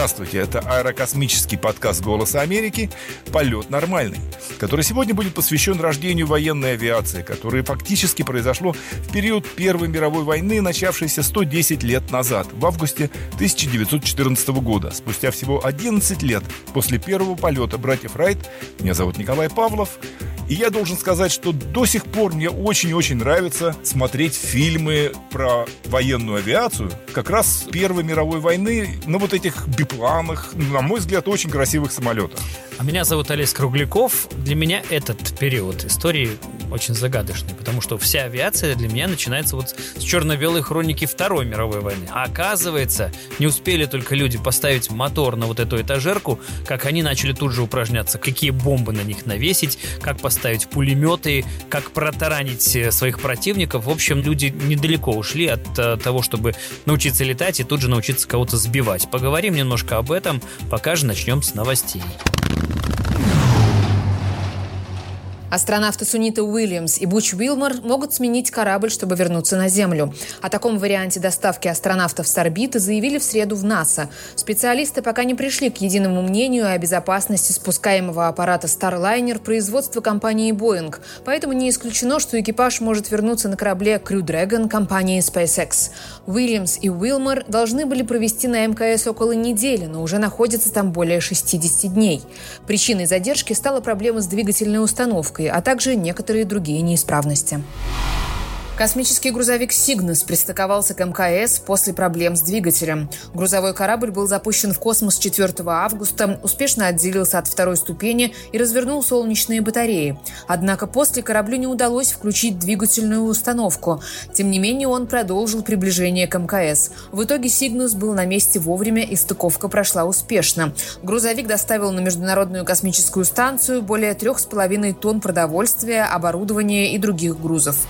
Здравствуйте, это аэрокосмический подкаст «Голоса Америки» «Полет нормальный», который сегодня будет посвящен рождению военной авиации, которое фактически произошло в период Первой мировой войны, начавшейся 110 лет назад, в августе 1914 года. Спустя всего 11 лет после первого полета братьев Райт. Меня зовут Николай Павлов. И я должен сказать, что до сих пор мне очень-очень нравится смотреть фильмы про военную авиацию, как раз Первой мировой войны, на вот этих бипланах, на мой взгляд, очень красивых самолетах. А меня зовут Олесь Кругляков. Для меня этот период истории очень загадочный, потому что вся авиация для меня начинается вот с черно-белой хроники Второй мировой войны. А оказывается, не успели только люди поставить мотор на вот эту этажерку, как они начали тут же упражняться, какие бомбы на них навесить, как поставить пулеметы, как протаранить своих противников. В общем, люди недалеко ушли от того, чтобы научиться летать и тут же научиться кого-то сбивать. Поговорим немножко об этом, пока же начнем с новостей. Астронавты Сунита Уильямс и Буч Уилмор могут сменить корабль, чтобы вернуться на Землю. О таком варианте доставки астронавтов с орбиты заявили в среду в НАСА. Специалисты пока не пришли к единому мнению о безопасности спускаемого аппарата Starliner производства компании Boeing. Поэтому не исключено, что экипаж может вернуться на корабле Crew Dragon компании SpaceX. Уильямс и Уилмор должны были провести на МКС около недели, но уже находятся там более 60 дней. Причиной задержки стала проблема с двигательной установкой, а также некоторые другие неисправности. Космический грузовик «Сигнус» пристыковался к МКС после проблем с двигателем. Грузовой корабль был запущен в космос 4 августа, успешно отделился от второй ступени и развернул солнечные батареи. Однако после кораблю не удалось включить двигательную установку. Тем не менее, он продолжил приближение к МКС. В итоге «Сигнус» был на месте вовремя, и стыковка прошла успешно. Грузовик доставил на Международную космическую станцию более 3,5 тонн продовольствия, оборудования и других грузов.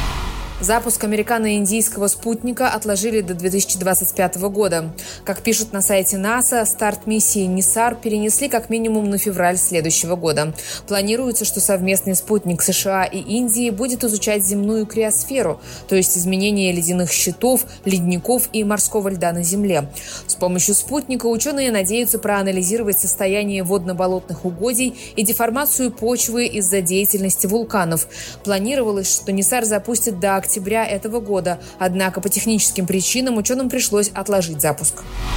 Запуск американо-индийского спутника отложили до 2025 года. Как пишут на сайте НАСА, старт миссии «Нисар» перенесли как минимум на февраль следующего года. Планируется, что совместный спутник США и Индии будет изучать земную криосферу, то есть изменение ледяных щитов, ледников и морского льда на Земле. С помощью спутника ученые надеются проанализировать состояние водно-болотных угодий и деформацию почвы из-за деятельности вулканов. Планировалось, что «Нисар» запустит до октября этого года, однако по техническим причинам ученым пришлось отложить запуск.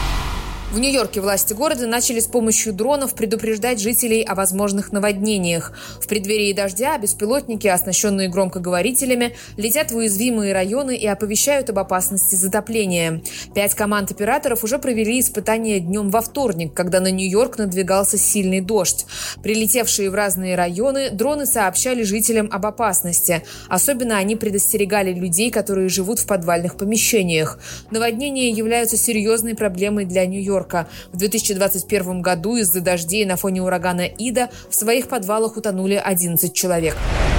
В Нью-Йорке власти города начали с помощью дронов предупреждать жителей о возможных наводнениях. В преддверии дождя беспилотники, оснащенные громкоговорителями, летят в уязвимые районы и оповещают об опасности затопления. 5 команд операторов уже провели испытания днем во вторник, когда на Нью-Йорк надвигался сильный дождь. Прилетевшие в разные районы, дроны сообщали жителям об опасности. Особенно они предостерегали людей, которые живут в подвальных помещениях. Наводнения являются серьезной проблемой для Нью-Йорка. В 2021 году из-за дождей на фоне урагана Ида в своих подвалах утонули 11 человек.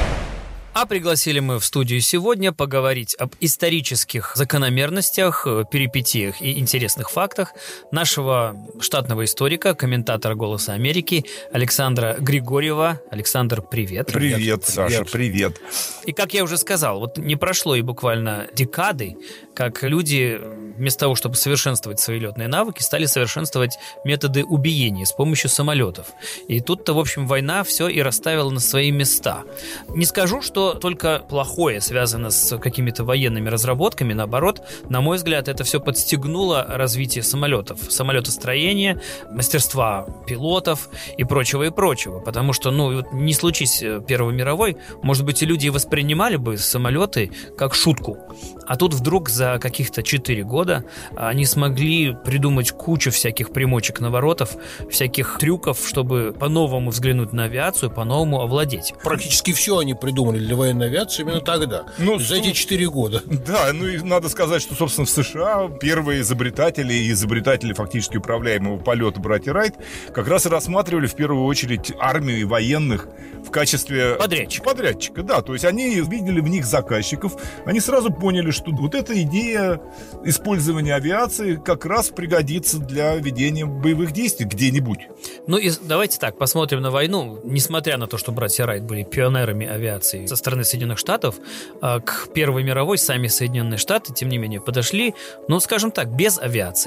А пригласили мы в студию сегодня поговорить об исторических закономерностях, перипетиях и интересных фактах нашего штатного историка, комментатора «Голоса Америки» Александра Григорьева. Александр, привет. Привет, Саша, привет. И как я уже сказал, вот не прошло и буквально декады, как люди вместо того, чтобы совершенствовать свои летные навыки, стали совершенствовать методы убиения с помощью самолетов. И тут-то, в общем, война все и расставила на свои места. Не скажу, что только плохое связано с какими-то военными разработками. Наоборот, на мой взгляд, это все подстегнуло развитие самолетов, самолетостроения, мастерства пилотов и прочего. Потому что, не случись Первой мировой, может быть, и люди воспринимали бы самолеты как шутку. А тут вдруг за каких-то 4 года они смогли придумать кучу всяких примочек-наворотов, всяких трюков, чтобы по-новому взглянуть на авиацию, по-новому овладеть. Практически все они придумали для военной авиации именно тогда, за эти 4 года. Да, и надо сказать, что, собственно, в США первые изобретатели фактически управляемого полета братья Райт как раз и рассматривали в первую очередь армию и военных в качестве подрядчика, да, то есть они видели в них заказчиков, они сразу поняли, что вот эта идея использования авиации как раз пригодится для ведения боевых действий где-нибудь. И давайте так, посмотрим на войну. Несмотря на то, что братья Райт были пионерами авиации со стороны Соединенных Штатов, к Первой мировой сами Соединенные Штаты, тем не менее, подошли, скажем так, без авиации.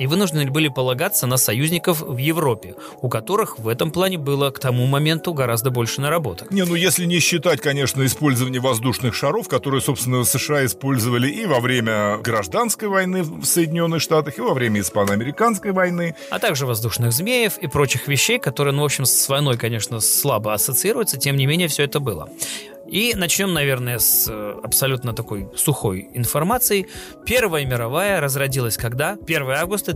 и вынуждены были полагаться на союзников в Европе, у которых в этом плане было к тому моменту гораздо больше наработок. Если не считать, конечно, использование воздушных шаров, которые, собственно, США использовали и во время гражданской войны в Соединенных Штатах, и во время испано-американской войны. А также воздушных змеев и прочих вещей, которые, в общем, с войной, конечно, слабо ассоциируются, тем не менее, все это было. И начнем, наверное, с абсолютно такой сухой информации. Первая мировая разродилась когда? 1 августа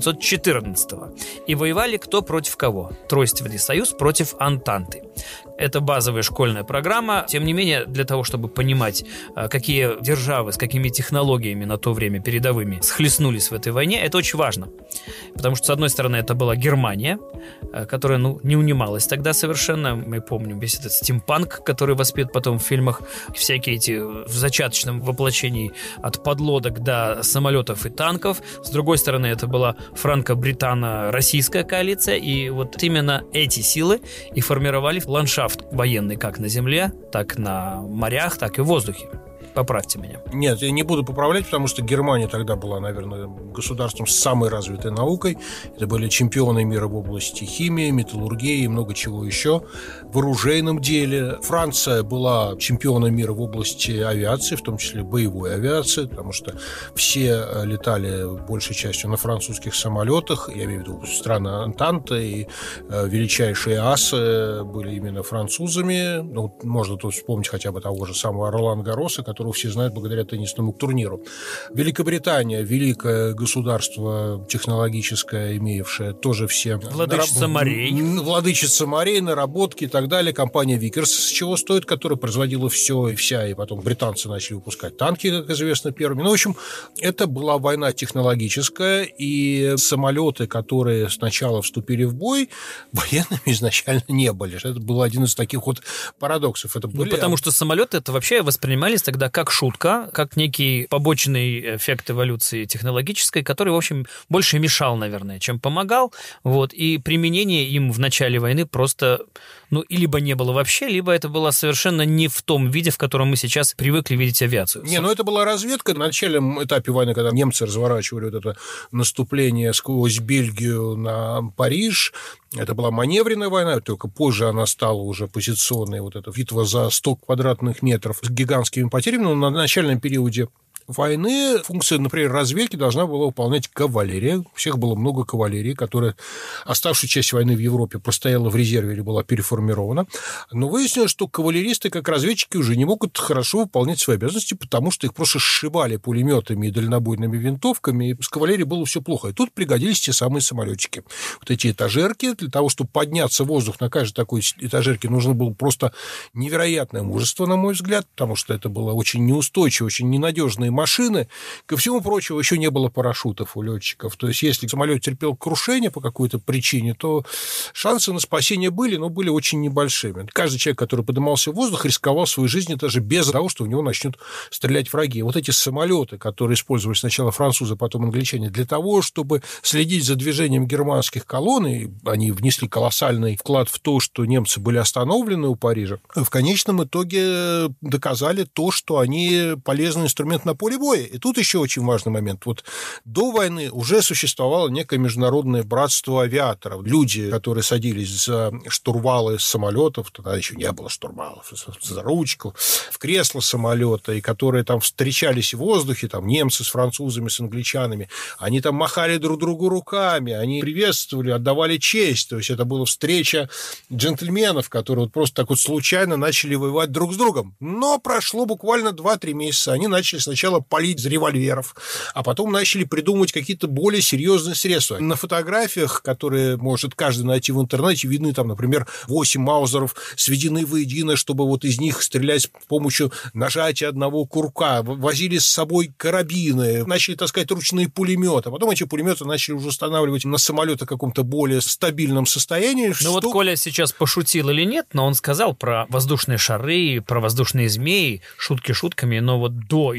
1914. И воевали кто против кого? Тройственный союз против Антанты. Это базовая школьная программа. Тем не менее, для того, чтобы понимать, какие державы с какими технологиями на то время передовыми схлестнулись в этой войне, это очень важно. Потому что, с одной стороны, это была Германия, которая, не унималась тогда совершенно. Мы помним весь этот стимпанк, который воспет потом в фильмах, всякие эти в зачаточном воплощении от подлодок до самолетов и танков. С другой стороны, это была франко-британо-российская коалиция, и вот именно эти силы и формировали ландшафт военный как на земле, так на морях, так и в воздухе. Поправьте меня. Нет, я не буду поправлять, потому что Германия тогда была, наверное, государством с самой развитой наукой. Это были чемпионы мира в области химии, металлургии и много чего еще. В оружейном деле Франция была чемпионом мира в области авиации, в том числе боевой авиации, потому что все летали большей частью на французских самолетах. Я имею в виду страны Антанты, и величайшие асы были именно французами. Можно тут вспомнить хотя бы того же самого Ролан-Гарроса, которого все знают благодаря теннисному турниру. Великобритания, великое государство технологическое, имеющее тоже все... Владычица морей. Владычица морей, наработки и так далее. Компания Викерс, с чего стоит, которая производила все и вся, и потом британцы начали выпускать танки, как известно, первыми. В общем, это была война технологическая, и самолеты, которые сначала вступили в бой, военными изначально не были. Это был один из таких вот парадоксов. Это были... Потому что самолеты это вообще воспринимались тогда как шутка, как некий побочный эффект эволюции технологической, который, в общем, больше мешал, наверное, чем помогал. И применение им в начале войны просто, либо не было вообще, либо это было совершенно не в том виде, в котором мы сейчас привыкли видеть авиацию. Это была разведка. На начальном этапе войны, когда немцы разворачивали это наступление сквозь Бельгию на Париж, это была маневренная война, только позже она стала уже позиционной, эта битва за 100 квадратных метров с гигантскими потерями, но на начальном периоде войны функцию, например, разведки должна была выполнять кавалерия. У всех было много кавалерии, которая оставшую часть войны в Европе простояла в резерве или была переформирована. Но выяснилось, что кавалеристы, как разведчики, уже не могут хорошо выполнять свои обязанности, потому что их просто сшибали пулеметами и дальнобойными винтовками, и с кавалерией было все плохо. И тут пригодились те самые самолетчики. Эти этажерки, для того, чтобы подняться в воздух на каждой такой этажерке, нужно было просто невероятное мужество, на мой взгляд, потому что это было очень неустойчиво, очень ненадежные машины. Ко всему прочему, еще не было парашютов у летчиков. То есть, если самолет терпел крушение по какой-то причине, то шансы на спасение были, но были очень небольшими. Каждый человек, который поднимался в воздух, рисковал своей жизнью даже без того, что в него начнут стрелять враги. Эти самолеты, которые использовали сначала французы, потом англичане, для того, чтобы следить за движением германских колонн, и они внесли колоссальный вклад в то, что немцы были остановлены у Парижа, в конечном итоге доказали то, что они полезный инструмент на поле боя. И тут еще очень важный момент. До войны уже существовало некое международное братство авиаторов. Люди, которые садились за штурвалы самолетов, тогда еще не было штурвалов, за ручку, в кресло самолета, и которые там встречались в воздухе, там немцы с французами, с англичанами, они там махали друг другу руками, они приветствовали, отдавали честь. То есть это была встреча джентльменов, которые просто так случайно начали воевать друг с другом. Но прошло буквально 2-3 месяца. Они начали сначала палить из револьверов, а потом начали придумывать какие-то более серьезные средства. На фотографиях, которые может каждый найти в интернете, видны там, например, 8 маузеров сведены воедино, чтобы из них стрелять с помощью нажатия одного курка. Возили с собой карабины, начали таскать ручные пулеметы. А потом эти пулеметы начали уже устанавливать на самолеты в каком-то более стабильном состоянии. Коля сейчас пошутил или нет, но он сказал про воздушные шары, про воздушные змеи, шутки шутками, но до еще того,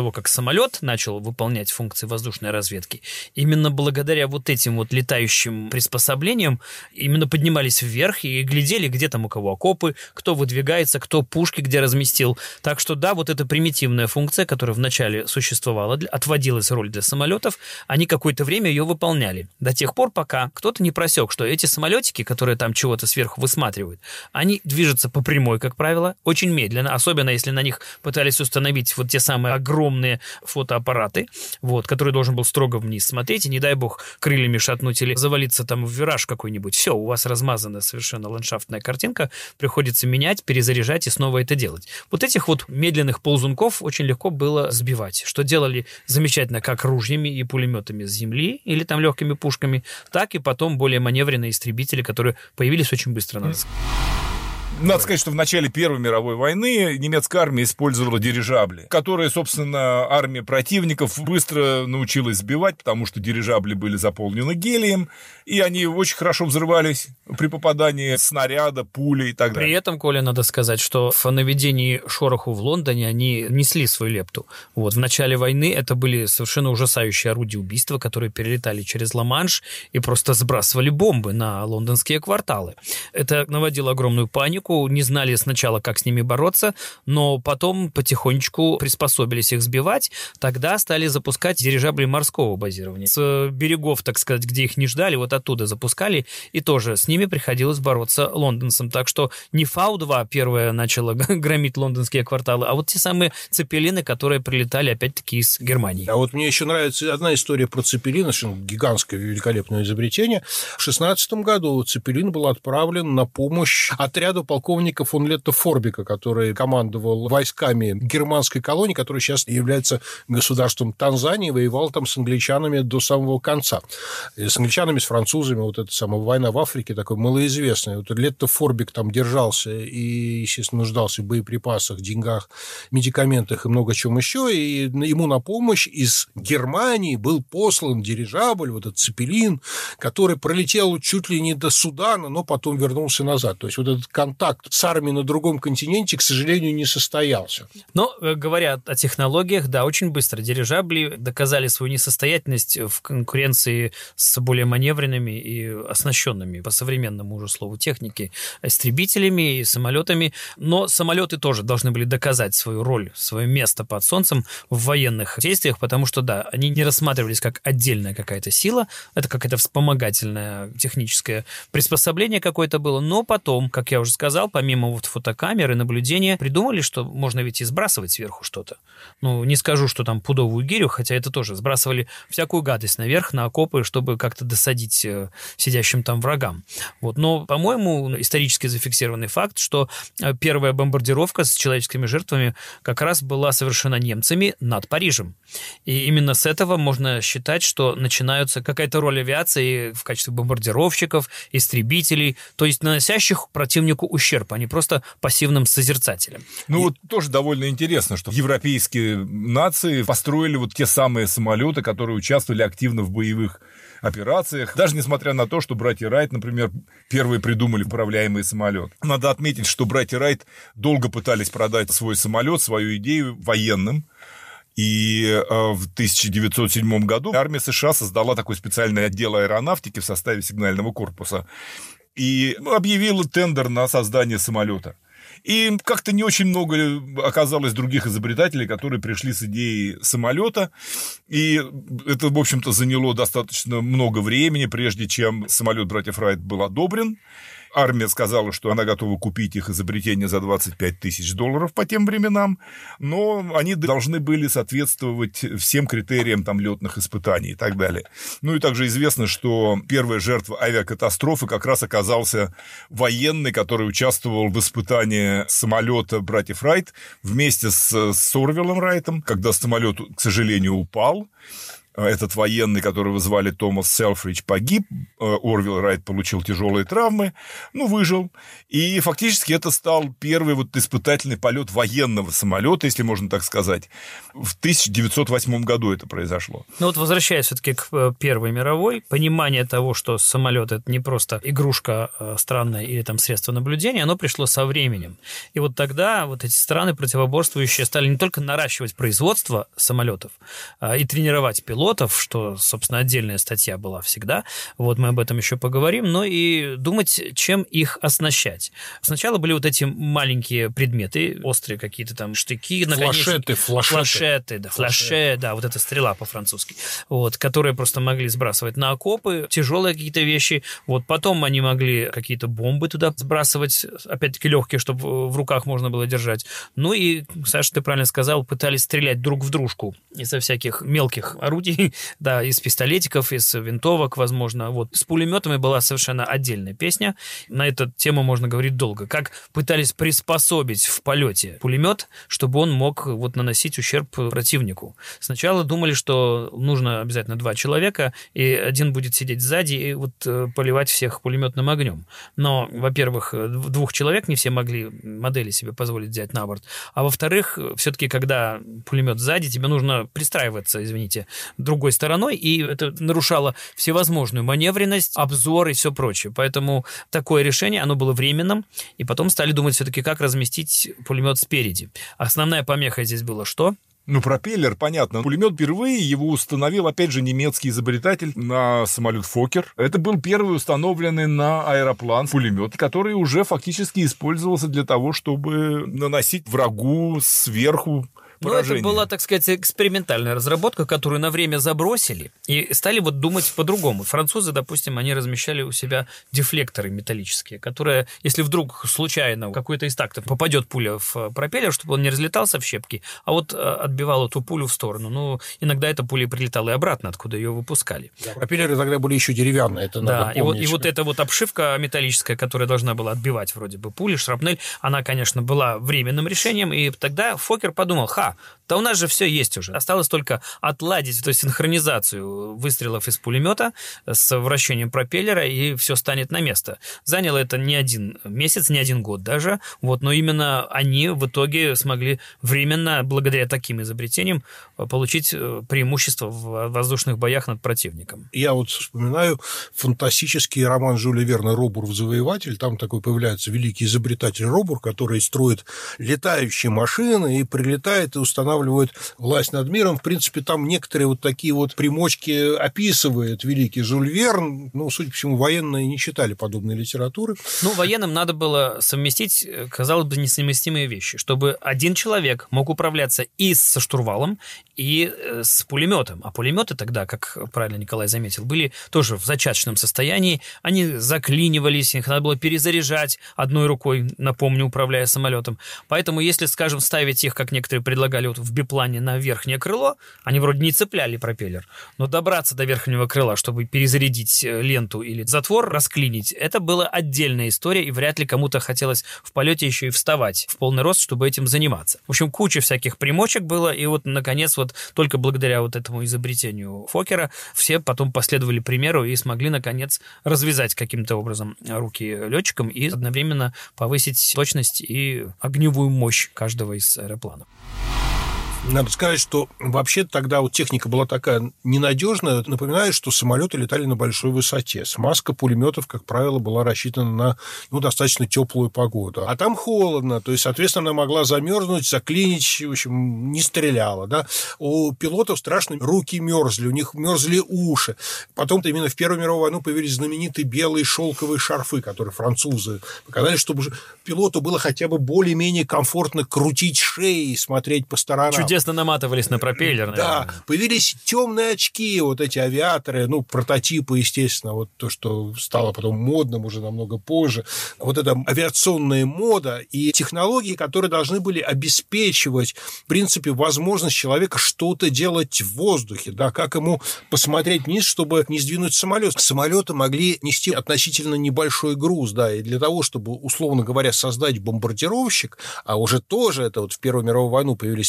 того, как самолет начал выполнять функции воздушной разведки, именно благодаря вот этим вот летающим приспособлениям именно поднимались вверх и глядели, где там у кого окопы, кто выдвигается, кто пушки где разместил. Так что да, вот эта примитивная функция, которая вначале существовала, отводилась роль для самолетов, они какое-то время ее выполняли. До тех пор, пока кто-то не просек, что эти самолетики, которые там чего-то сверху высматривают, они движутся по прямой, как правило, очень медленно, особенно если на них пытались установить вот те самые огромные фотоаппараты, вот, который должен был строго вниз смотреть, и не дай бог крыльями шатнуть или завалиться там в вираж какой-нибудь. Все, у вас размазана совершенно ландшафтная картинка, приходится менять, перезаряжать и снова это делать. Вот этих вот медленных ползунков очень легко было сбивать, что делали замечательно как ружьями и пулеметами с земли или там легкими пушками, так и потом более маневренные истребители, которые появились очень быстро, надо сказать. Надо сказать, что в начале Первой мировой войны немецкая армия использовала дирижабли, которые, собственно, армия противников быстро научилась сбивать, потому что дирижабли были заполнены гелием, и они очень хорошо взрывались при попадании снаряда, пули и так далее. При этом, Коля, надо сказать, что в наведении шороху в Лондоне они несли свою лепту. Вот, в начале войны это были совершенно ужасающие орудия убийства, которые перелетали через Ла-Манш и просто сбрасывали бомбы на лондонские кварталы. Это наводило огромную панику, не знали сначала, как с ними бороться, но потом потихонечку приспособились их сбивать. Тогда стали запускать дирижабли морского базирования. С берегов, так сказать, где их не ждали, вот оттуда запускали, и тоже с ними приходилось бороться лондонцам. Так что не Фау-2 первая начала громить лондонские кварталы, а вот те самые цепелины, которые прилетали опять-таки из Германии. А вот мне еще нравится одна история про цепелин, гигантское великолепное изобретение. В 16 году цепелин был отправлен на помощь отряду полковника фон Летто-Форбика, который командовал войсками германской колонии, которая сейчас является государством Танзании, воевал там с англичанами до самого конца. И с англичанами, с французами, вот эта самая война в Африке, такой малоизвестная. Вот Летто-Форбик там держался и, естественно, нуждался в боеприпасах, деньгах, медикаментах и много чем еще, и ему на помощь из Германии был послан дирижабль, вот этот цепелин, который пролетел чуть ли не до Судана, но потом вернулся назад. То есть вот этот контакт с армией на другом континенте, к сожалению, не состоялся. Но, говоря о технологиях, да, очень быстро дирижабли доказали свою несостоятельность в конкуренции с более маневренными и оснащенными, по современному уже слову техники, истребителями и самолетами. Но самолеты тоже должны были доказать свою роль, свое место под солнцем в военных действиях, потому что, да, они не рассматривались как отдельная какая-то сила, это какое-то вспомогательное техническое приспособление какое-то было, но потом, как я уже сказал, помимо вот фотокамеры, наблюдения, придумали, что можно ведь и сбрасывать сверху что-то. Ну, не скажу, что там пудовую гирю, хотя это тоже сбрасывали всякую гадость наверх, на окопы, чтобы как-то досадить сидящим там врагам. Вот. Но, по-моему, исторически зафиксированный факт, что первая бомбардировка с человеческими жертвами как раз была совершена немцами над Парижем. И именно с этого можно считать, что начинается какая-то роль авиации в качестве бомбардировщиков, истребителей, то есть наносящих противнику ущерб, а не просто пассивным созерцателем. Ну, вот тоже довольно интересно, что европейские нации построили вот те самые самолеты, которые участвовали активно в боевых операциях, даже несмотря на то, что братья Райт, например, первые придумали управляемый самолет. Надо отметить, что братья Райт долго пытались продать свой самолет, свою идею военным. И в 1907 году армия США создала такой специальный отдел аэронавтики в составе сигнального корпуса и объявила тендер на создание самолета. И как-то не очень много оказалось других изобретателей, которые пришли с идеей самолета. И это, в общем-то, заняло достаточно много времени, прежде чем самолет братьев Райт был одобрен. Армия сказала, что она готова купить их изобретение за $25 тысяч по тем временам, но они должны были соответствовать всем критериям там, летных испытаний и так далее. Ну и также известно, что первая жертва авиакатастрофы как раз оказался военный, который участвовал в испытании самолета братьев Райт вместе с Орвиллом Райтом, когда самолет, к сожалению, упал. этот военный, которого звали Томас Селфридж, погиб. Орвилл Райт получил тяжелые травмы, выжил. И фактически это стал первый испытательный полет военного самолета, если можно так сказать. В 1908 году это произошло. Возвращаясь все-таки к Первой мировой, понимание того, что самолет – это не просто игрушка странная или средство наблюдения, оно пришло со временем. И тогда эти страны противоборствующие стали не только наращивать производство самолетов и тренировать пилотов, что, собственно, отдельная статья была всегда, мы об этом еще поговорим, но и думать, чем их оснащать. Сначала были эти маленькие предметы, острые какие-то штыки, флешеты. Флеше, эта стрела по-французски, которые просто могли сбрасывать на окопы, тяжелые какие-то вещи, потом они могли какие-то бомбы туда сбрасывать, опять-таки легкие, чтобы в руках можно было держать. И, Саша, ты правильно сказал, пытались стрелять друг в дружку из-за всяких мелких орудий, из пистолетиков, из винтовок, возможно. С пулеметами была совершенно отдельная песня. На эту тему можно говорить долго. Как пытались приспособить в полете пулемет, чтобы он мог наносить ущерб противнику. Сначала думали, что нужно обязательно 2 человека, и один будет сидеть сзади и поливать всех пулеметным огнем. Но, во-первых, 2 человек не все могли модели себе позволить взять на борт, а во-вторых, все-таки, когда пулемет сзади, тебе нужно пристраиваться, другой стороной, и это нарушало всевозможную маневренность, обзор и все прочее. Поэтому такое решение, оно было временным, и потом стали думать все-таки, как разместить пулемет спереди. Основная помеха здесь была что? Пропеллер, понятно. Пулемет впервые его установил, опять же, немецкий изобретатель на самолет «Фоккер». Это был первый установленный на аэроплан пулемет, который уже фактически использовался для того, чтобы наносить врагу сверху поражение. Это была, так сказать, экспериментальная разработка, которую на время забросили и стали думать по-другому. Французы, допустим, они размещали у себя дефлекторы металлические, которые, если вдруг случайно какой-то из тактов попадет пуля в пропеллер, чтобы он не разлетался в щепки, а отбивал эту пулю в сторону. Иногда эта пуля прилетала и обратно, откуда ее выпускали. Да, пропеллеры тогда были еще деревянные, это надо помнить. И эта обшивка металлическая, которая должна была отбивать вроде бы пули, шрапнель, она, конечно, была временным решением, и тогда Фоккер подумал, да у нас же все есть уже. Осталось только отладить эту синхронизацию выстрелов из пулемета с вращением пропеллера, и все станет на место. Заняло это не 1 месяц, не 1 год даже, но именно они в итоге смогли временно, благодаря таким изобретениям, получить преимущество в воздушных боях над противником. Я вспоминаю фантастический роман Жюля Верна «Робур-завоеватель». Там такой появляется великий изобретатель Робур, который строит летающие машины и прилетает и устанавливает власть над миром. В принципе, там некоторые такие примочки описывает великий Жюль Верн. Судя по всему, военные не читали подобной литературы. Военным надо было совместить, казалось бы, несовместимые вещи, чтобы один человек мог управляться и со штурвалом, и с пулеметом. А пулеметы тогда, как правильно Николай заметил, были тоже в зачаточном состоянии. Они заклинивались, их надо было перезаряжать одной рукой, напомню, управляя самолетом. Поэтому, если, скажем, ставить их, как некоторые предлагали, в биплане на верхнее крыло, они вроде не цепляли пропеллер, но добраться до верхнего крыла, чтобы перезарядить ленту или затвор, расклинить, это была отдельная история, и вряд ли кому-то хотелось в полете еще и вставать в полный рост, чтобы этим заниматься. В общем, куча всяких примочек было, и наконец, только благодаря этому изобретению Фоккера все потом последовали примеру и смогли, наконец, развязать каким-то образом руки летчикам и одновременно повысить точность и огневую мощь каждого из аэропланов. Надо сказать, что вообще тогда техника была такая ненадежная. Напоминаю, что самолеты летали на большой высоте. Смазка пулеметов, как правило, была рассчитана на достаточно теплую погоду. А там холодно, то есть, соответственно, она могла замерзнуть, заклинить, в общем, не стреляла. Да? У пилотов страшно руки мерзли, у них мерзли уши. Потом именно в Первую мировую войну появились знаменитые белые шелковые шарфы, которые французы показали, чтобы пилоту было хотя бы более-менее комфортно крутить шеей и смотреть по сторонам. Чудесно наматывались на пропеллер, наверное. Да, появились темные очки, эти авиаторы, прототипы, естественно, то, что стало потом модным уже намного позже. Эта авиационная мода и технологии, которые должны были обеспечивать, в принципе, возможность человека что-то делать в воздухе, да, как ему посмотреть вниз, чтобы не сдвинуть самолет. Самолеты могли нести относительно небольшой груз, да, и для того, чтобы, условно говоря, создать бомбардировщик, а уже тоже это в Первую мировую войну появились специализированные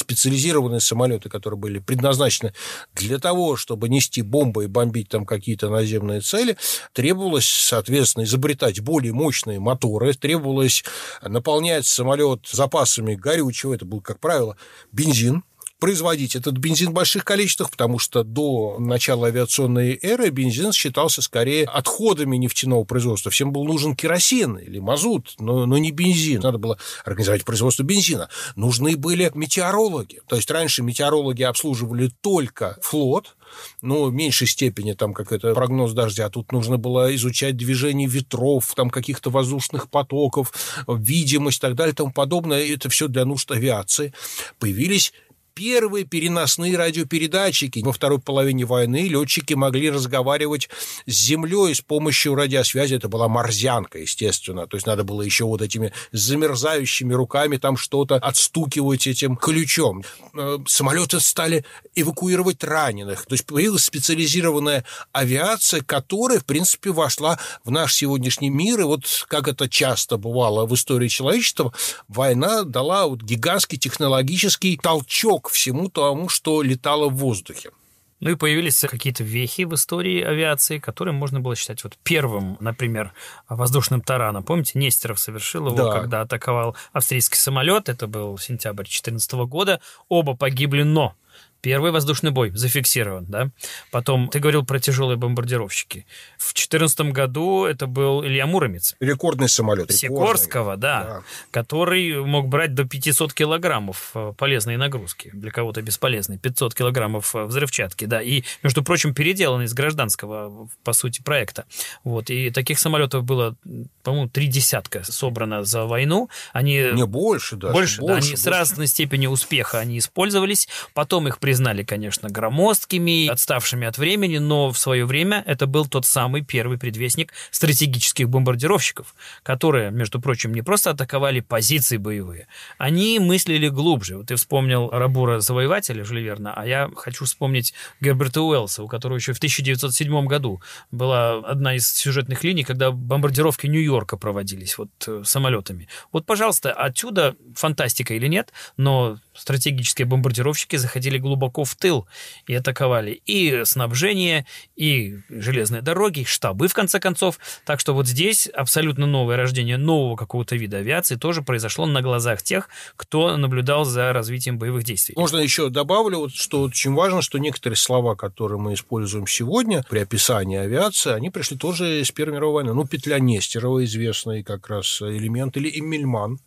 специализированные самолеты, которые были предназначены для того, чтобы нести бомбы и бомбить там какие-то наземные цели, требовалось, соответственно, изобретать более мощные моторы, требовалось наполнять самолет запасами горючего, это был, как правило, бензин, производить этот бензин в больших количествах, потому что до начала авиационной эры бензин считался скорее отходами нефтяного производства. Всем был нужен керосин или мазут, но не бензин. Надо было организовать производство бензина. Нужны были метеорологи. То есть раньше метеорологи обслуживали только флот, но в меньшей степени там какой-то прогноз дождя. Тут нужно было изучать движение ветров, там каких-то воздушных потоков, видимость и так далее и тому подобное. Это все для нужд авиации. Появились первые переносные радиопередатчики. Во второй половине войны летчики могли разговаривать с землей с помощью радиосвязи. Это была морзянка, естественно. То есть надо было еще вот этими замерзающими руками там что-то отстукивать этим ключом. Самолеты стали эвакуировать раненых. То есть появилась специализированная авиация, которая, в принципе, вошла в наш сегодняшний мир. И вот как это часто бывало в истории человечества, война дала вот гигантский технологический толчок всему тому, что летало в воздухе. Ну и появились какие-то вехи в истории авиации, которые можно было считать вот первым, например, воздушным тараном. Помните, Нестеров совершил его, когда атаковал австрийский самолет. Это был сентябрь 2014 года. Оба погибли, но первый воздушный бой зафиксирован, да. Потом ты говорил про тяжелые бомбардировщики. В 2014 году это был Илья Муромец. Рекордный самолет. Сикорского, да, который мог брать до 500 килограммов полезной нагрузки. Для кого-то бесполезной. 500 килограммов взрывчатки, да. И, между прочим, переделанный из гражданского, по сути, проекта. Вот. И таких самолетов было, по-моему, 30 собрано за войну. Они... Не больше даже. Больше, да. Они с разной степенью успеха они использовались. Потом их признали, конечно, громоздкими, отставшими от времени, но в свое время это был тот самый первый предвестник стратегических бомбардировщиков, которые, между прочим, не просто атаковали позиции боевые, они мыслили глубже. Вот ты вспомнил Рабура Завоевателя Жюля Верна, а я хочу вспомнить Герберта Уэллса, у которого еще в 1907 году была одна из сюжетных линий, когда бомбардировки Нью-Йорка проводились вот самолетами. Вот, пожалуйста, отсюда фантастика или нет, но стратегические бомбардировщики заходили глубоко в тыл и атаковали и снабжение, и железные дороги, и штабы, в конце концов. Так что вот здесь абсолютно новое рождение нового какого-то вида авиации тоже произошло на глазах тех, кто наблюдал за развитием боевых действий. Можно еще добавлю, что очень важно, что некоторые слова, которые мы используем сегодня при описании авиации, они пришли тоже из Первой мировой войны. Ну, петля Нестерова, известный как раз элемент, или Эммельман.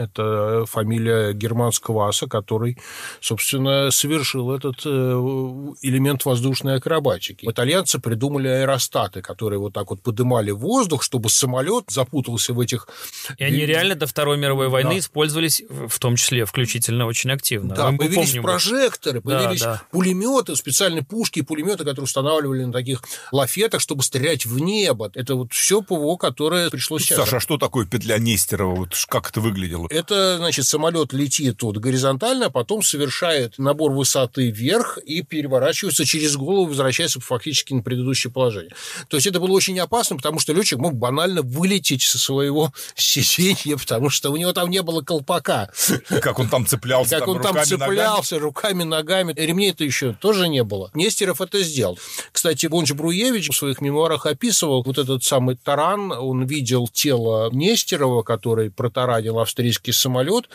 Это фамилия германского аса, который, собственно, совершил этот элемент воздушной акробатики. Итальянцы придумали аэростаты, которые вот так вот подымали в воздух, чтобы самолет запутался в этих... И они реально до Второй мировой войны использовались, в том числе включительно, очень активно. Да, появились прожекторы, появились пулеметы, специальные пушки и пулеметы, которые устанавливали на таких лафетах, чтобы стрелять в небо. Это вот все ПВО, которое пришло сейчас. Саша, а что такое петля Нестерова? Вот как это выглядело? Это, значит, самолет летит вот горизонтально, а потом совершает набор высоты вверх и переворачивается через голову, возвращается фактически на предыдущее положение. То есть это было очень опасно, потому что летчик мог банально вылететь со своего сиденья, потому что у него там не было колпака. Как он там цеплялся? Как он там цеплялся руками, ногами. Ремней-то еще тоже не было. Нестеров это сделал. Кстати, Бонч-Бруевич в своих мемуарах описывал вот этот самый таран. Он видел тело Нестерова, который протаранил австрийский самолет,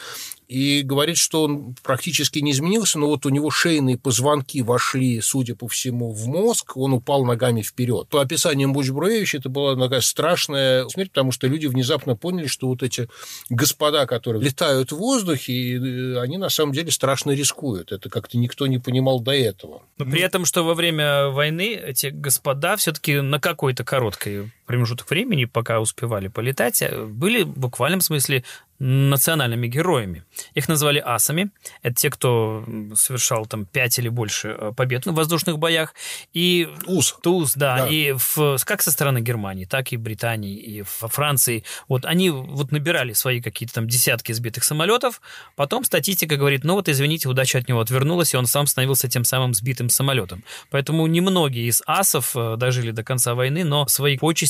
и говорит, что он практически не изменился, но вот у него шейные позвонки вошли, судя по всему, в мозг, он упал ногами вперед. По описаниям Бонч-Бруевича это была такая страшная смерть, потому что люди внезапно поняли, что вот эти господа, которые летают в воздухе, они на самом деле страшно рискуют. Это как-то никто не понимал до этого. Но при этом, что во время войны эти господа все-таки на какой-то короткий промежуток времени, пока успевали полетать, были в буквальном смысле национальными героями. Их назвали асами. Это те, кто совершал там 5 или больше побед в воздушных боях. И ТУЗ, да. И как со стороны Германии, так и Британии, и во Франции. Вот они вот набирали свои какие-то там десятки сбитых самолетов. Потом статистика говорит, ну вот, извините, удача от него отвернулась, и он сам становился тем самым сбитым самолетом. Поэтому немногие из асов дожили до конца войны, но свои почести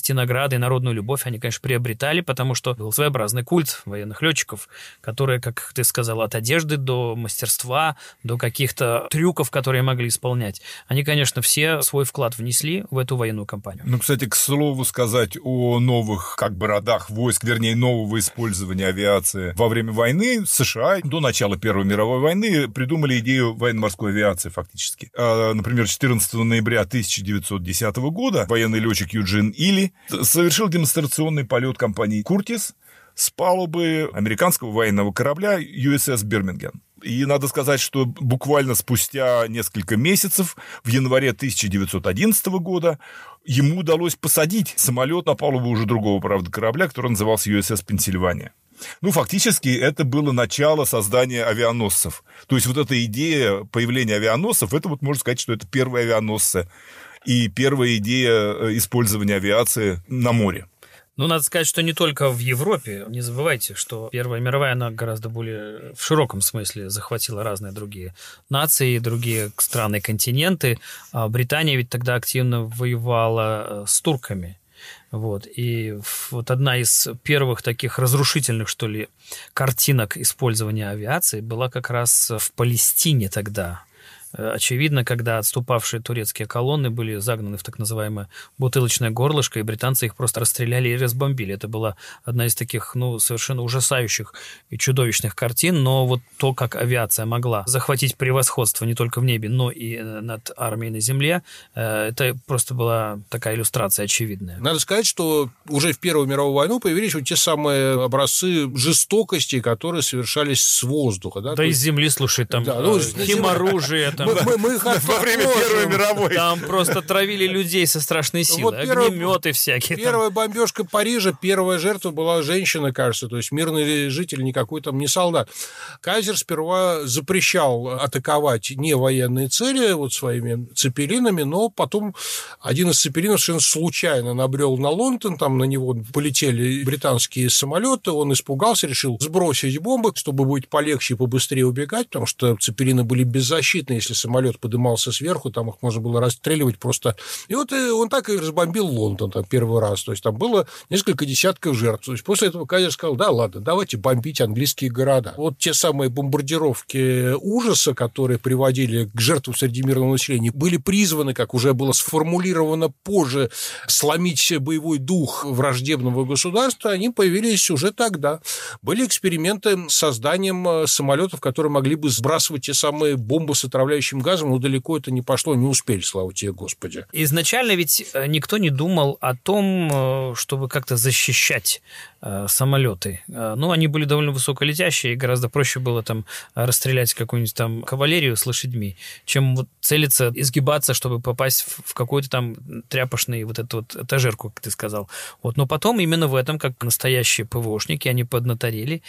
почести награды и народную любовь они, конечно, приобретали, потому что был своеобразный культ военных летчиков, которые, как ты сказал, от одежды до мастерства, до каких-то трюков, которые могли исполнять. Они, конечно, все свой вклад внесли в эту военную кампанию. Ну, кстати, к слову сказать о новых родах войск, вернее, нового использования авиации во время войны, США до начала Первой мировой войны придумали идею военно-морской авиации фактически. Например, 14 ноября 1910 года военный летчик Юджин Илли совершил демонстрационный полет компании «Куртис» с палубы американского военного корабля USS «Бирмингем». И надо сказать, что буквально спустя несколько месяцев, в январе 1911 года, ему удалось посадить самолет на палубу уже другого, правда, корабля, который назывался USS «Пенсильвания». Ну, фактически, это было начало создания авианосцев. То есть вот эта идея появления авианосцев, это вот можно сказать, что это первые авианосцы и первая идея использования авиации на море. Ну, надо сказать, что не только в Европе. Не забывайте, что Первая мировая, она гораздо более в широком смысле захватила разные другие нации, другие страны и континенты. А Британия ведь тогда активно воевала с турками. Вот. И вот одна из первых таких разрушительных, что ли, картинок использования авиации была как раз в Палестине тогда. Очевидно, когда отступавшие турецкие колонны были загнаны в так называемое бутылочное горлышко, и британцы их просто расстреляли и разбомбили. Это была одна из таких, совершенно ужасающих и чудовищных картин, но вот то, как авиация могла захватить превосходство не только в небе, но и над армией на земле, это просто была такая иллюстрация очевидная. Надо сказать, что уже в Первую мировую войну появились вот те самые образцы жестокости, которые совершались с воздуха. Да, из земли, слушай, там химоружие, во время Первой мировой. Там просто травили людей со страшной силой. Огнеметы всякие. Первая бомбежка Парижа, первая жертва была женщина, кажется. То есть мирный житель, никакой там не солдат. Кайзер сперва запрещал атаковать не военные цели вот своими цепелинами, но потом один из цепелинов совершенно случайно набрел на Лондон, там на него полетели британские самолеты, он испугался, решил сбросить бомбы, чтобы быть полегче и побыстрее убегать, потому что цепелины были беззащитны, если самолет подымался сверху, там их можно было расстреливать просто. И вот он так и разбомбил Лондон там первый раз. То есть там было несколько десятков жертв. То есть после этого Кайзер сказал: да, ладно, давайте бомбить английские города. Вот те самые бомбардировки ужаса, которые приводили к жертвам среди мирного населения, были призваны, как уже было сформулировано позже, сломить боевой дух враждебного государства. Они появились уже тогда. Были эксперименты с созданием самолетов, которые могли бы сбрасывать те самые бомбы с отравляющим газом, но далеко это не пошло, не успели, слава тебе, Господи. Изначально ведь никто не думал о том, чтобы как-то защищать самолеты. Ну, они были довольно высоколетящие, и гораздо проще было там расстрелять какую-нибудь там кавалерию с лошадьми, чем вот целиться, изгибаться, чтобы попасть в какой-то там тряпочный вот эту вот этажерку, как ты сказал. Вот. Но потом именно в этом, как настоящие ПВОшники, они поднаторели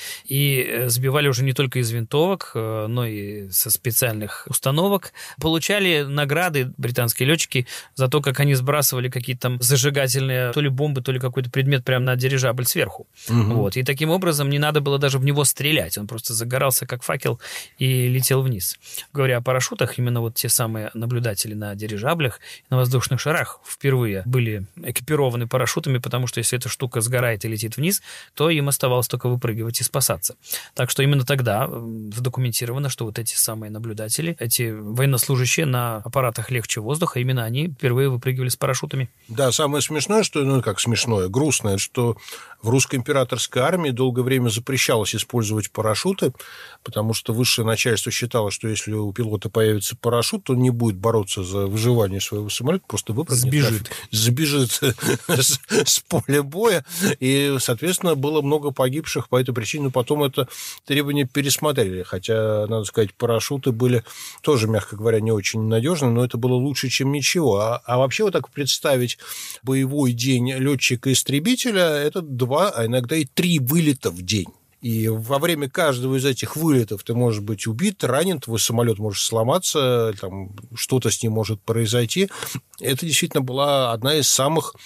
и сбивали уже не только из винтовок, но и со специальных установок, получали награды британские летчики за то, как они сбрасывали какие-то там зажигательные то ли бомбы, то ли какой-то предмет прямо на дирижабль сверху. Угу. Вот. И таким образом не надо было даже в него стрелять. Он просто загорался как факел и летел вниз. Говоря о парашютах, именно вот те самые наблюдатели на дирижаблях, на воздушных шарах впервые были экипированы парашютами, потому что если эта штука сгорает и летит вниз, то им оставалось только выпрыгивать и спасаться. Так что именно тогда задокументировано, что вот эти самые наблюдатели, эти военнослужащие на аппаратах легче воздуха, именно они впервые выпрыгивали с парашютами. Да, самое смешное, что, как смешное, грустное, что в русской императорской армии долгое время запрещалось использовать парашюты, потому что высшее начальство считало, что если у пилота появится парашют, то он не будет бороться за выживание своего самолета, просто выпрыгнет. Забежит с поля боя, и, соответственно, было много погибших по этой причине, но потом это требование пересмотрели, хотя, надо сказать, парашюты были тоже, мягко говоря, не очень надежны, но это было лучше, чем ничего. А вообще вот так представить боевой день летчика-истребителя – это 2, а иногда и 3 вылета в день. И во время каждого из этих вылетов ты можешь быть убит, ранен, твой самолет может сломаться, там, что-то с ним может произойти. Это действительно была одна из самых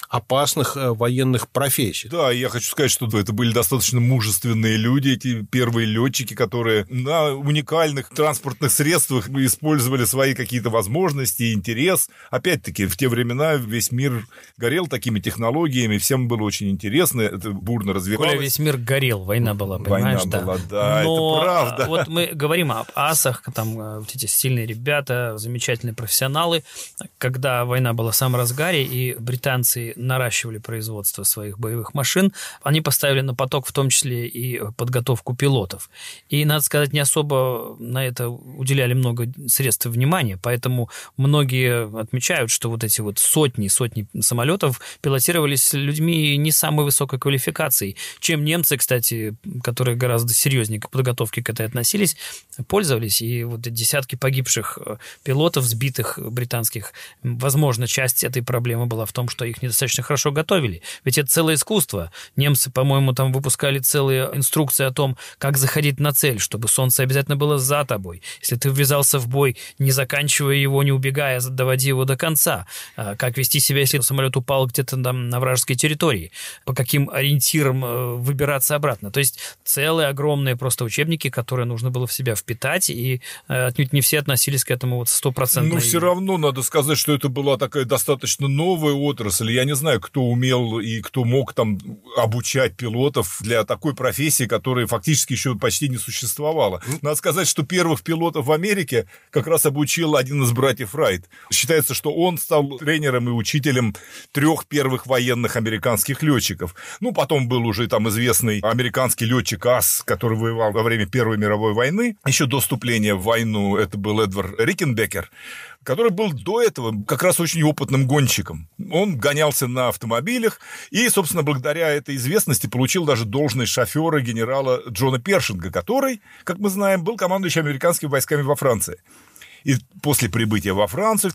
опасных военных профессий. Да, я хочу сказать, что это были достаточно мужественные люди, эти первые летчики, которые на уникальных транспортных средствах использовали свои какие-то возможности и интерес. Опять-таки, в те времена весь мир горел такими технологиями, всем было очень интересно, это бурно развивалось. Коля, весь мир горел, война была, понимаешь? Война была, да, но это правда. Вот мы говорим об асах, там вот эти сильные ребята, замечательные профессионалы. Когда война была в самом разгаре, и британцы наращивали производство своих боевых машин, они поставили на поток в том числе и подготовку пилотов. И, надо сказать, не особо на это уделяли много средств внимания, поэтому многие отмечают, что вот эти вот сотни самолетов пилотировались людьми не самой высокой квалификацией, чем немцы, кстати, которые гораздо серьезнее к подготовке к этой относились, пользовались. И вот десятки погибших пилотов, сбитых британских, возможно, часть этой проблемы была в том, что их недостаточно хорошо готовили. Ведь это целое искусство. Немцы, по-моему, там выпускали целые инструкции о том, как заходить на цель, чтобы солнце обязательно было за тобой. Если ты ввязался в бой, не заканчивая его, не убегая, доводи его до конца. Как вести себя, если самолет упал где-то там на вражеской территории. По каким ориентирам выбираться обратно. То есть целые огромные просто учебники, которые нужно было в себя впитать, и отнюдь не все относились к этому вот 100%. Но все равно надо сказать, что это была такая достаточно новая отрасль. Я не знаю, кто умел и кто мог там обучать пилотов для такой профессии, которая фактически еще почти не существовала. Надо сказать, что первых пилотов в Америке как раз обучил один из братьев Райт. Считается, что он стал тренером и учителем 3 первых военных американских летчиков. Ну, потом был уже там известный американский летчик АС, который воевал во время Первой мировой войны. Еще до вступления в войну это был Эдвард Риккенбеккер, который был до этого как раз очень опытным гонщиком. Он гонялся на автомобилях и, собственно, благодаря этой известности получил даже должность шофера генерала Джона Першинга, который, как мы знаем, был командующим американскими войсками во Франции. И после прибытия во Францию в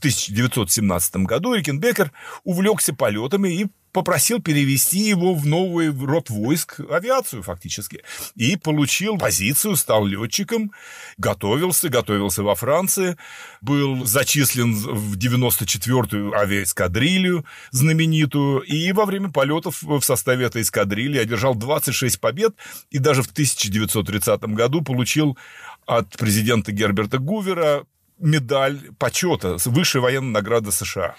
1917 году Риккенбеккер увлекся полетами и попросил перевести его в новый род войск, авиацию фактически. И получил позицию, стал летчиком, готовился во Франции, был зачислен в 94-ю авиаэскадрилью знаменитую, и во время полетов в составе этой эскадрильи одержал 26 побед, и даже в 1930 году получил от президента Герберта Гувера медаль почета, высшая военная награда США.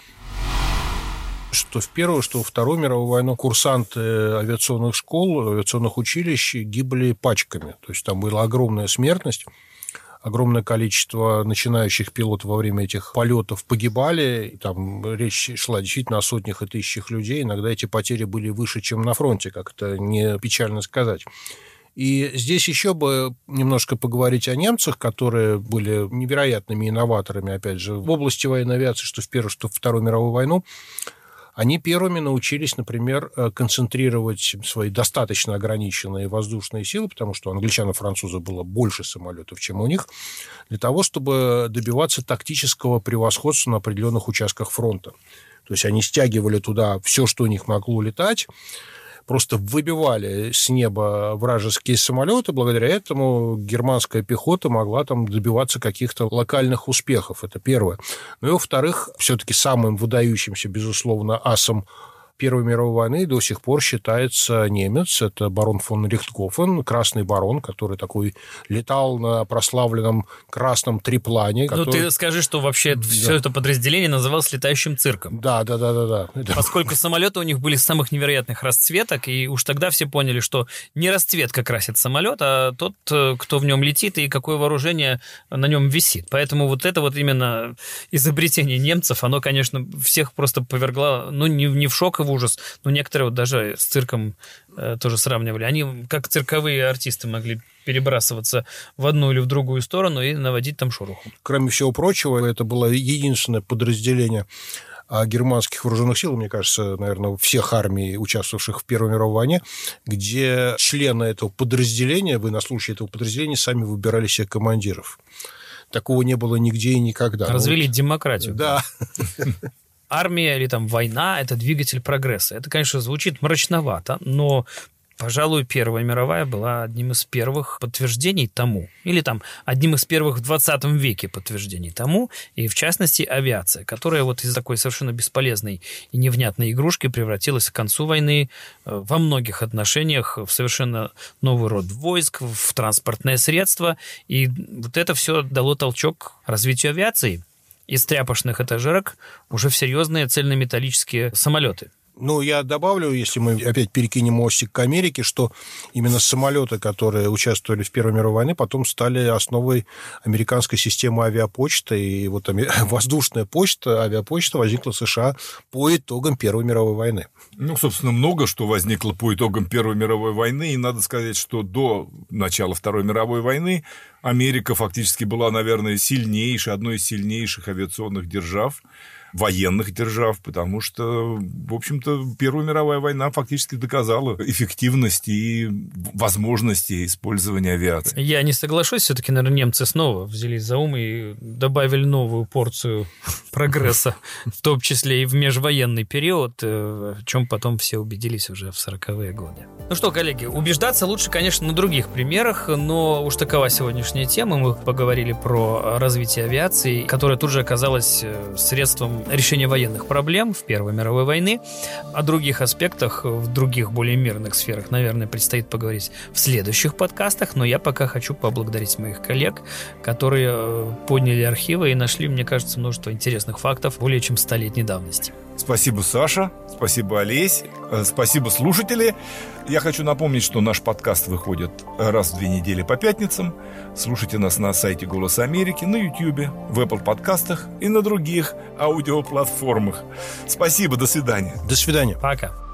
Что в Первую, что во Вторую мировую войну курсанты авиационных школ, авиационных училищ гибли пачками. То есть там была огромная смертность, огромное количество начинающих пилотов во время этих полетов погибали. И там речь шла действительно о сотнях и тысячах людей. Иногда эти потери были выше, чем на фронте, как это не печально сказать. И здесь еще бы немножко поговорить о немцах, которые были невероятными инноваторами, опять же, в области военной авиации, что в Первую, что в Вторую мировую войну. Они первыми научились, например, концентрировать свои достаточно ограниченные воздушные силы, потому что у англичан и французов было больше самолетов, чем у них, для того, чтобы добиваться тактического превосходства на определенных участках фронта. То есть они стягивали туда все, что у них могло летать, просто выбивали с неба вражеские самолеты. Благодаря этому германская пехота могла там добиваться каких-то локальных успехов. Это первое. Ну и, во-вторых, все-таки самым выдающимся, безусловно, асом Первой мировой войны до сих пор считается немец. Это барон фон Рихтгофен, красный барон, который такой летал на прославленном красном триплане. Ну, ты скажи, что вообще все это подразделение называлось летающим цирком. Да. Поскольку самолеты у них были самых невероятных расцветок, и уж тогда все поняли, что не расцветка красит самолет, а тот, кто в нем летит и какое вооружение на нем висит. Поэтому вот это вот именно изобретение немцев, оно, конечно, всех просто повергло, ну, не в шок, в ужас. Но некоторые вот даже с цирком тоже сравнивали. Они, как цирковые артисты, могли перебрасываться в одну или в другую сторону и наводить там шороху. Кроме всего прочего, это было единственное подразделение германских вооруженных сил, мне кажется, наверное, всех армий, участвовавших в Первой мировой войне, где члены этого подразделения, военнослужащие этого подразделения, сами выбирали себе командиров. Такого не было нигде и никогда. Развели демократию. Да. Армия или там война – это двигатель прогресса. Это, конечно, звучит мрачновато, но Пожалуй, Первая мировая была одним из первых подтверждений тому, или там одним из первых в 20 веке подтверждений тому, и в частности авиация, которая вот из такой совершенно бесполезной и невнятной игрушки превратилась к концу войны во многих отношениях в совершенно новый род войск, в транспортное средство, и вот это все дало толчок развитию авиации. Из тряпочных этажерок уже в серьезные цельнометаллические самолеты. Ну, я добавлю, если мы опять перекинем мостик к Америке, что именно самолеты, которые участвовали в Первой мировой войне, потом стали основой американской системы авиапочты, и вот воздушная почта, авиапочта возникла в США по итогам Первой мировой войны. Ну, собственно, много что возникло по итогам Первой мировой войны, и надо сказать, что до начала Второй мировой войны Америка фактически была, наверное, одной из сильнейших авиационных держав, военных держав, потому что, в общем-то, Первая мировая война фактически доказала эффективность и возможности использования авиации. Я не соглашусь, все-таки, наверное, немцы снова взялись за ум и добавили новую порцию прогресса, в том числе и в межвоенный период, в чем потом все убедились уже в 40-е годы. Ну что, коллеги, убеждаться лучше, конечно, на других примерах, но уж такова сегодняшняя тема. Мы поговорили про развитие авиации, которая тут же оказалась средством решения военных проблем в Первой мировой войны. О других аспектах в других более мирных сферах, наверное, предстоит поговорить в следующих подкастах, но я пока хочу поблагодарить моих коллег, которые подняли архивы и нашли, мне кажется, множество интересных фактов более чем 100-летней давности. Спасибо, Саша. Спасибо, Олесь. Спасибо, слушатели. Я хочу напомнить, что наш подкаст выходит раз в 2 недели по пятницам. Слушайте нас на сайте «Голос Америки», на YouTube, в Apple подкастах и на других аудиоплатформах. Спасибо, до свидания. До свидания. Пока.